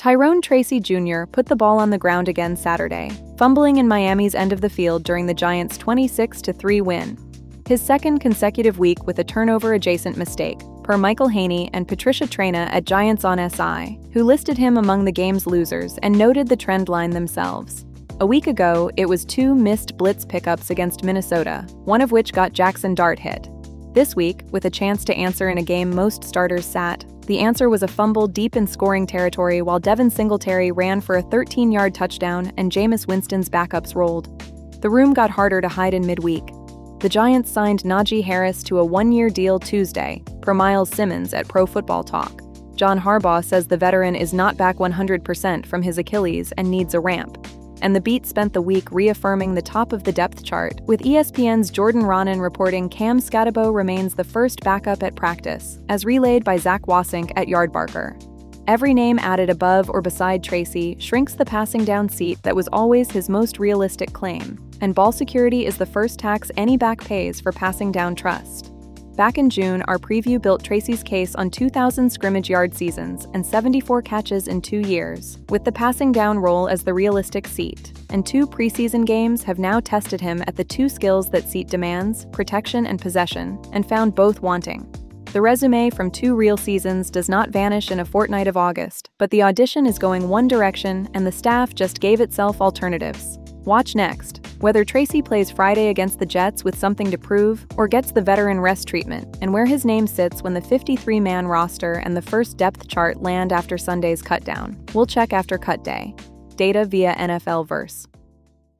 Tyrone Tracy Jr. put the ball on the ground again Saturday, fumbling in Miami's end of the field during the Giants' 26-3 win. His second consecutive week with a turnover-adjacent mistake, per Michael Haney and Patricia Traina at Giants on SI, who listed him among the game's losers and noted the trend line themselves. A week ago, it was 2 missed blitz pickups against Minnesota, one of which got Jackson Dart hit. This week, with a chance to answer in a game most starters sat, the answer was a fumble deep in scoring territory while Devin Singletary ran for a 13-yard touchdown and Jameis Winston's backups rolled. The room got harder to hide in midweek. The Giants signed Najee Harris to a 1-year deal Tuesday, per Miles Simmons at Pro Football Talk. John Harbaugh says the veteran is not back 100% from his Achilles and needs a ramp. And the beat spent the week reaffirming the top of the depth chart, with ESPN's Jordan Raanan reporting Cam Scatabo remains the first backup at practice, as relayed by Zach Wasink at Yardbarker. Every name added above or beside Tracy shrinks the passing down seat that was always his most realistic claim, and ball security is the first tax any back pays for passing down trust. Back in June, our preview built Tracy's case on 2,000 scrimmage yard seasons and 74 catches in 2 years, with the passing down role as the realistic seat, and 2 preseason games have now tested him at the 2 skills that seat demands, protection and possession, and found both wanting. The resume from 2 real seasons does not vanish in a fortnight of August, but the audition is going one direction and the staff just gave itself alternatives. Watch next. Whether Tracy plays Friday against the Jets with something to prove or gets the veteran rest treatment, and where his name sits when the 53-man roster and the first depth chart land after Sunday's cutdown. We'll check after cut day. Data via NFL Verse.